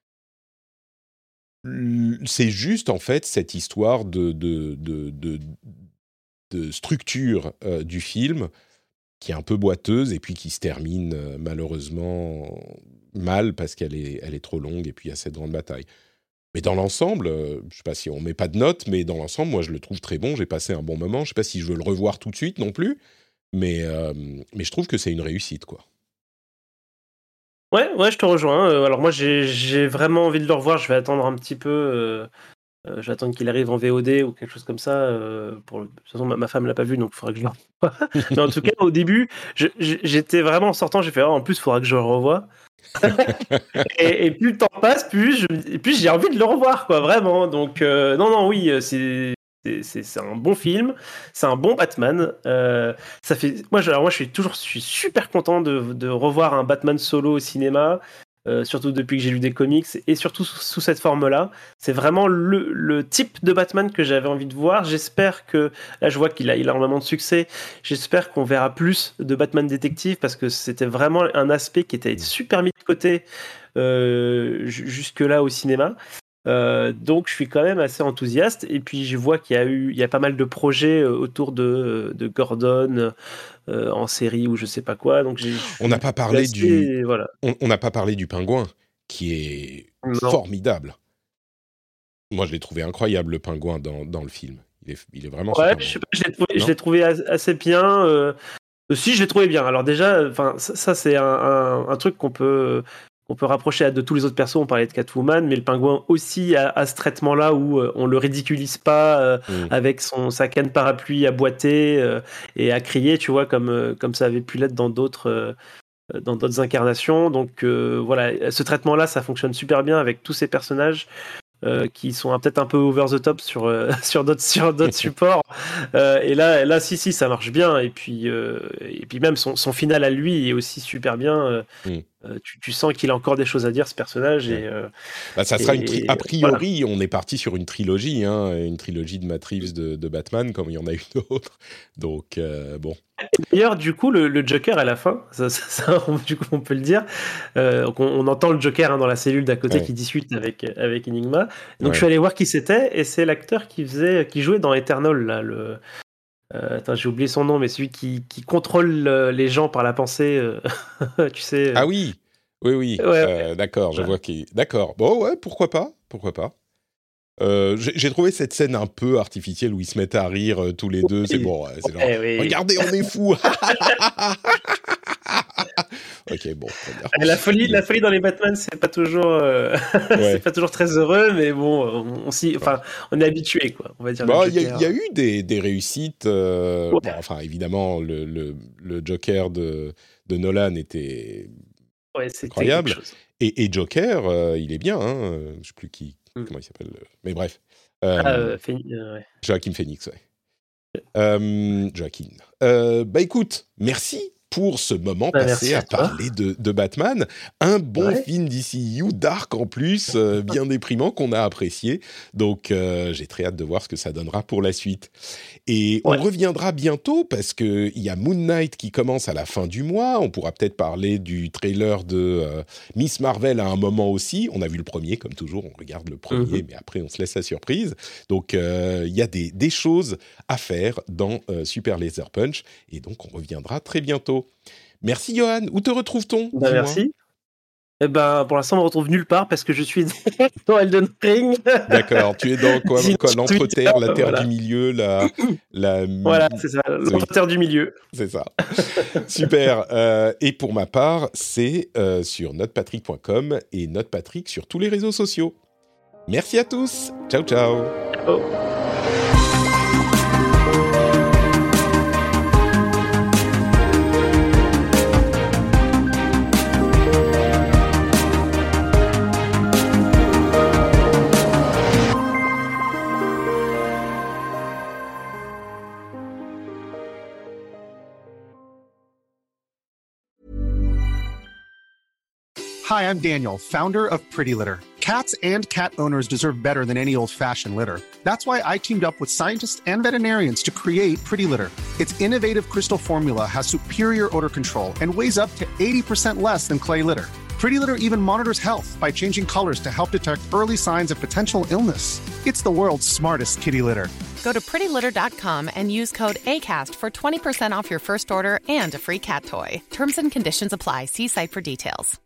C'est juste, en fait, cette histoire de, de, de, de, de structure euh, du film qui est un peu boiteuse et puis qui se termine euh, malheureusement mal parce qu'elle est, elle est trop longue et puis il y a cette grande bataille. Mais dans l'ensemble, euh, je ne sais pas si on ne met pas de notes, mais dans l'ensemble, moi, je le trouve très bon. J'ai passé un bon moment. Je ne sais pas si je veux le revoir tout de suite non plus, mais, euh, mais je trouve que c'est une réussite, quoi. Ouais, ouais, je te rejoins. Euh, alors moi, j'ai, j'ai vraiment envie de le revoir. Je vais attendre un petit peu. Euh, euh, je vais attendre qu'il arrive en V O D ou quelque chose comme ça. Euh, pour le... De toute façon, ma, ma femme ne l'a pas vu, donc il faudra que je le revoie. Mais en tout cas, au début, je, je, j'étais vraiment en sortant, j'ai fait oh, en plus, il faudra que je le revoie. et, et plus le temps passe, plus, je, plus j'ai envie de le revoir, quoi, vraiment. Donc, euh, non, non, oui, c'est, C'est, c'est, c'est un bon film, c'est un bon Batman. Euh, ça fait, moi, je, alors moi, je suis toujours, je suis super content de, de revoir un Batman solo au cinéma, euh, surtout depuis que j'ai lu des comics et surtout sous, sous cette forme-là. C'est vraiment le, le type de Batman que j'avais envie de voir. J'espère que là, je vois qu'il a, il a énormément de succès. J'espère qu'on verra plus de Batman détective parce que c'était vraiment un aspect qui était super mis de côté euh, jusque-là au cinéma. Euh, donc je suis quand même assez enthousiaste et puis je vois qu'il y a eu il y a pas mal de projets autour de, de Gordon euh, en série ou je sais pas quoi, donc j'ai, on n'a pas parlé assez, du voilà. on n'a pas parlé du Pingouin qui est non. formidable. Moi je l'ai trouvé incroyable le Pingouin dans, dans le film, il est, il est vraiment ouais, super je, sais pas, je, l'ai trouvé, je l'ai trouvé assez bien euh, si je l'ai trouvé bien, alors déjà enfin ça, ça c'est un, un, un truc qu'on peut On peut rapprocher de tous les autres persos, on parlait de Catwoman, mais le Pingouin aussi a, a ce traitement-là où euh, on le ridiculise pas euh, mmh. avec son, sa canne parapluie à boiter euh, et à crier, tu vois, comme, euh, comme ça avait pu l'être dans d'autres, euh, dans d'autres incarnations. Donc euh, voilà, ce traitement-là, ça fonctionne super bien avec tous ces personnages. Euh, qui sont peut-être un peu over the top sur euh, sur d'autres sur d'autres supports euh, et là là si si ça marche bien et puis euh, et puis même son son final à lui est aussi super bien euh, mm. euh, tu tu sens qu'il a encore des choses à dire ce personnage et euh, bah, ça sera et, une tri- a priori voilà. On est parti sur une trilogie hein, une trilogie de Matt Reeves de, de Batman comme il y en a eu d'autres donc euh, bon. D'ailleurs, du coup, le, le Joker à la fin, ça, ça, ça, du coup, on peut le dire. Euh, on, on entend le Joker hein, dans la cellule d'à côté ouais. qui discute avec avec Enigma. Donc, ouais. je suis allé voir qui c'était, et c'est l'acteur qui faisait, qui jouait dans Eternal là. Le, euh, attends, j'ai oublié son nom, mais celui qui, qui contrôle les gens par la pensée. Euh, tu sais. Ah oui, oui, oui. Ouais, euh, ouais. D'accord, je ouais. vois qui. D'accord. Bon, ouais, pourquoi pas, pourquoi pas. Euh, j'ai, j'ai trouvé cette scène un peu artificielle où ils se mettent à rire euh, tous les deux. Oui. C'est bon, ouais, c'est genre, eh oui. Regardez, on est fous. Ok, bon. La folie, la folie dans les Batman, c'est pas toujours, euh, ouais. c'est pas toujours très heureux, mais bon, on, on s'y, enfin, on est habitué, quoi. On va dire. Bon, il y, y a eu des, des réussites. Euh, ouais. Bon, enfin, évidemment, le, le, le Joker de, de Nolan était ouais, incroyable. Et, et Joker, euh, il est bien. Hein, je sais plus qui. Comment il s'appelle mais bref. Euh, ah, euh, Phoenix, euh, ouais. Joaquin Phoenix, ouais. Euh, Joaquin. Euh, bah écoute, merci pour ce moment bah, passé à parler de, de Batman. Un bon ouais. film D C U, dark en plus, euh, bien déprimant, qu'on a apprécié. Donc, euh, j'ai très hâte de voir ce que ça donnera pour la suite. Et ouais. on reviendra bientôt parce qu'il y a Moon Knight qui commence à la fin du mois. On pourra peut-être parler du trailer de euh, Miss Marvel à un moment aussi. On a vu le premier, comme toujours, on regarde le premier, mm-hmm. mais après, on se laisse la surprise. Donc, euh, il y a des, des choses à faire dans euh, Super Laser Punch. Et donc, on reviendra très bientôt. Merci Johan, où te retrouve-t-on? Bah, merci. Eh ben, pour l'instant, on me retrouve nulle part parce que je suis dans Elden Ring. D'accord, tu es dans quoi, quoi l'entre-terre, la terre voilà. du milieu, la, la... Voilà, c'est ça, l'entre-terre oui. du milieu. C'est ça. Super. Euh, et pour ma part, c'est euh, sur notepatrick point com et notepatrick sur tous les réseaux sociaux. Merci à tous. Ciao, ciao. Ciao. Hi, I'm Daniel, founder of Pretty Litter. Cats and cat owners deserve better than any old-fashioned litter. That's why I teamed up with scientists and veterinarians to create Pretty Litter. Its innovative crystal formula has superior odor control and weighs up to eighty percent less than clay litter. Pretty Litter even monitors health by changing colors to help detect early signs of potential illness. It's the world's smartest kitty litter. Go to pretty litter dot com and use code ACAST for twenty percent off your first order and a free cat toy. Terms and conditions apply. See site for details.